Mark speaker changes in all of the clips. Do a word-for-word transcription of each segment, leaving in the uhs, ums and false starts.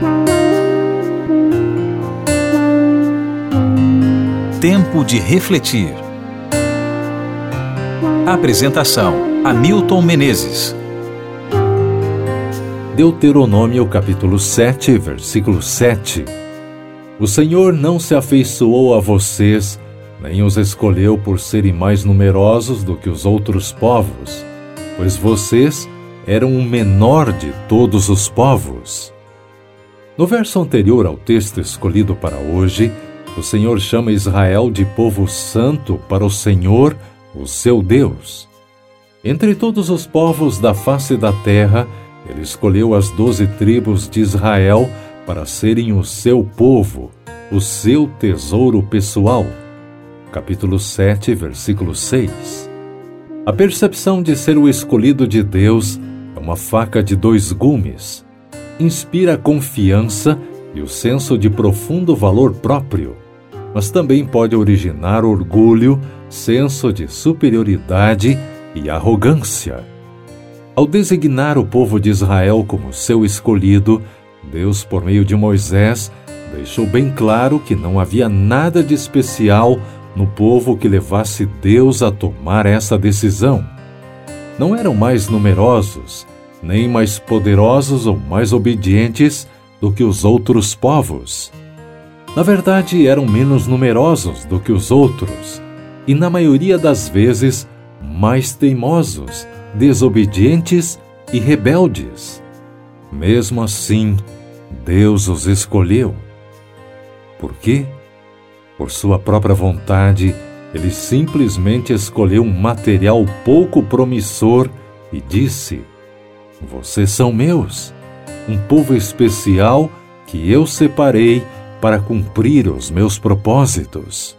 Speaker 1: Tempo de refletir. Apresentação: Hamilton Menezes.
Speaker 2: Deuteronômio capítulo sete, versículo sete. O Senhor não se afeiçoou a vocês, nem os escolheu por serem mais numerosos do que os outros povos, pois vocês eram o menor de todos os povos. No verso anterior ao texto escolhido para hoje, o Senhor chama Israel de povo santo para o Senhor, o seu Deus. Entre todos os povos da face da terra, Ele escolheu as doze tribos de Israel para serem o seu povo, o seu tesouro pessoal. Capítulo sete, versículo seis. A percepção de ser o escolhido de Deus é uma faca de dois gumes. Inspira confiança e o senso de profundo valor próprio, mas também pode originar orgulho, senso de superioridade e arrogância. Ao designar o povo de Israel como seu escolhido, Deus, por meio de Moisés, deixou bem claro que não havia nada de especial no povo que levasse Deus a tomar essa decisão. Não eram mais numerosos, nem mais poderosos ou mais obedientes do que os outros povos. Na verdade, eram menos numerosos do que os outros, e na maioria das vezes, mais teimosos, desobedientes e rebeldes. Mesmo assim, Deus os escolheu. Por quê? Por sua própria vontade, Ele simplesmente escolheu um material pouco promissor e disse: "Vocês são meus, um povo especial que eu separei para cumprir os meus propósitos."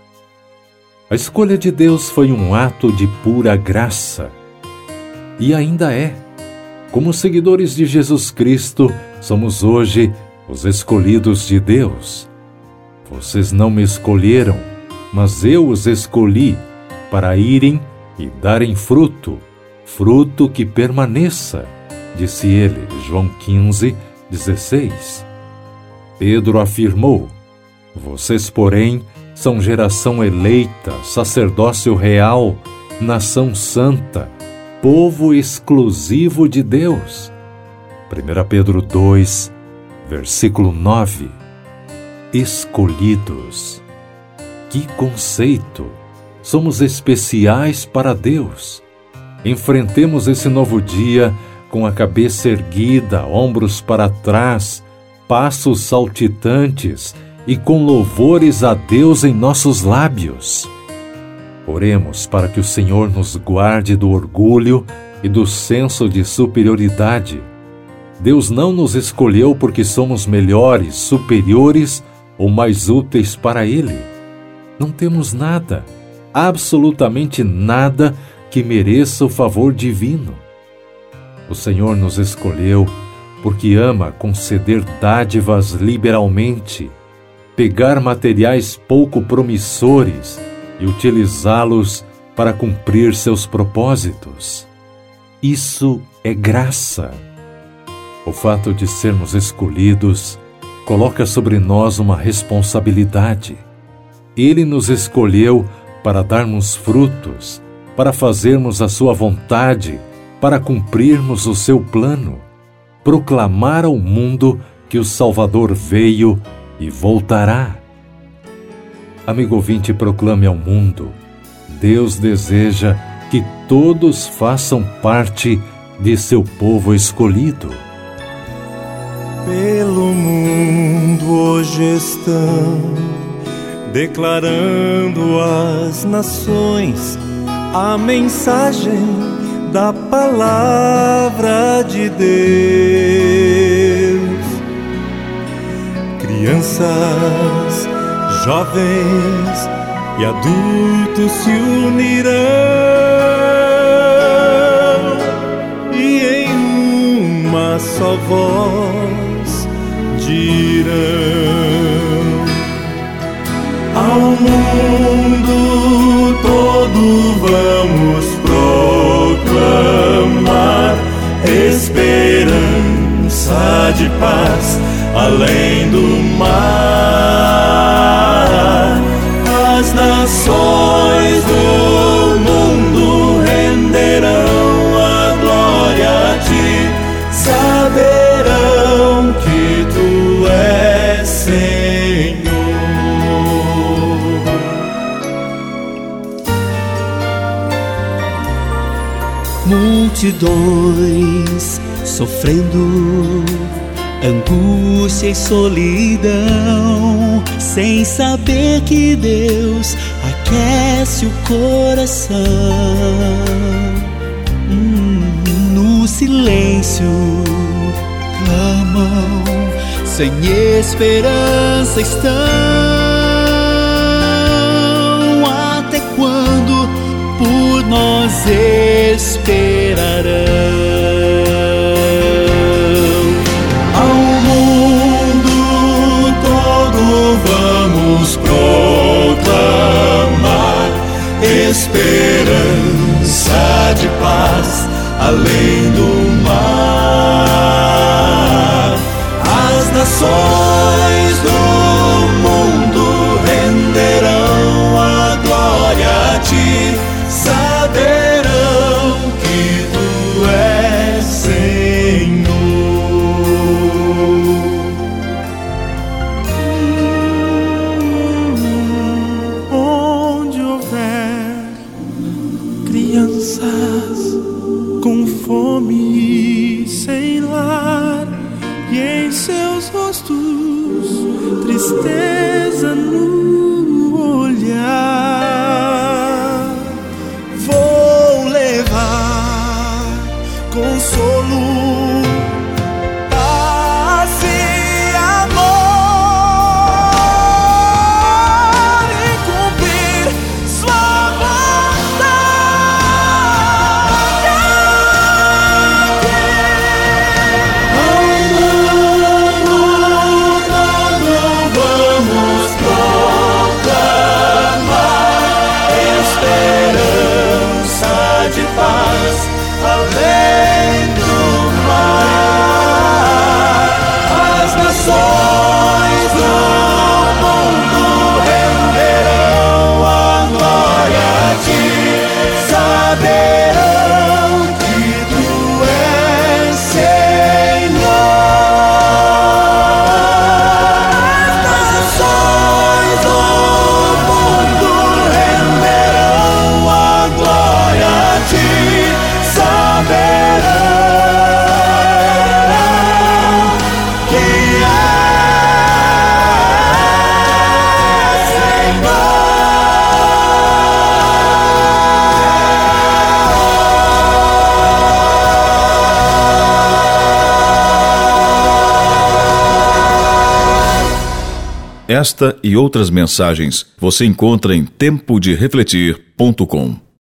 Speaker 2: A escolha de Deus foi um ato de pura graça. E ainda é. Como seguidores de Jesus Cristo, somos hoje os escolhidos de Deus. Vocês não me escolheram, mas eu os escolhi para irem e darem fruto, fruto que permaneça, disse ele, João quinze, dezesseis. Pedro afirmou: "Vocês, porém, são geração eleita, sacerdócio real, nação santa, povo exclusivo de Deus." primeira Pedro dois, versículo nove. Escolhidos. Que conceito! Somos especiais para Deus. Enfrentemos esse novo dia com a cabeça erguida, ombros para trás, passos saltitantes e com louvores a Deus em nossos lábios. Oremos para que o Senhor nos guarde do orgulho e do senso de superioridade. Deus não nos escolheu porque somos melhores, superiores ou mais úteis para Ele. Não temos nada, absolutamente nada, que mereça o favor divino. O Senhor nos escolheu porque ama conceder dádivas liberalmente, pegar materiais pouco promissores e utilizá-los para cumprir seus propósitos. Isso é graça. O fato de sermos escolhidos coloca sobre nós uma responsabilidade. Ele nos escolheu para darmos frutos, para fazermos a sua vontade, para cumprirmos o seu plano, proclamar ao mundo que o Salvador veio e voltará. Amigo ouvinte, proclame ao mundo: Deus deseja que todos façam parte de seu povo escolhido.
Speaker 3: Pelo mundo hoje estão declarando às nações a mensagem da palavra de Deus. Crianças, jovens e adultos se unirão e em uma só voz dirão ao mundo todo: vamos proclamar esperança de paz, além do mar. As nações do mundo renderão a glória a ti, saberão que tu és Senhor.
Speaker 4: Multidões sofrendo angústia e solidão, sem saber que Deus aquece o coração. Hum, no silêncio clamam, sem esperança estão. Até quando por nós esperarão?
Speaker 3: Proclamar esperança de paz além do mar. As nações do mundo renderão a glória a ti, saberão que tu és Senhor. Crianças com fome sem lar, e em seus rostos tristeza no olhar. Vou levar consolo, paz e amor, e cumprir sua além do mar. As nações do mundo renderão a glória a ti, saberão que tu és Senhor. As nações do mundo renderão a glória a ti, saberão que é Senhor.
Speaker 1: Esta e outras mensagens você encontra em tempo de refletir ponto com.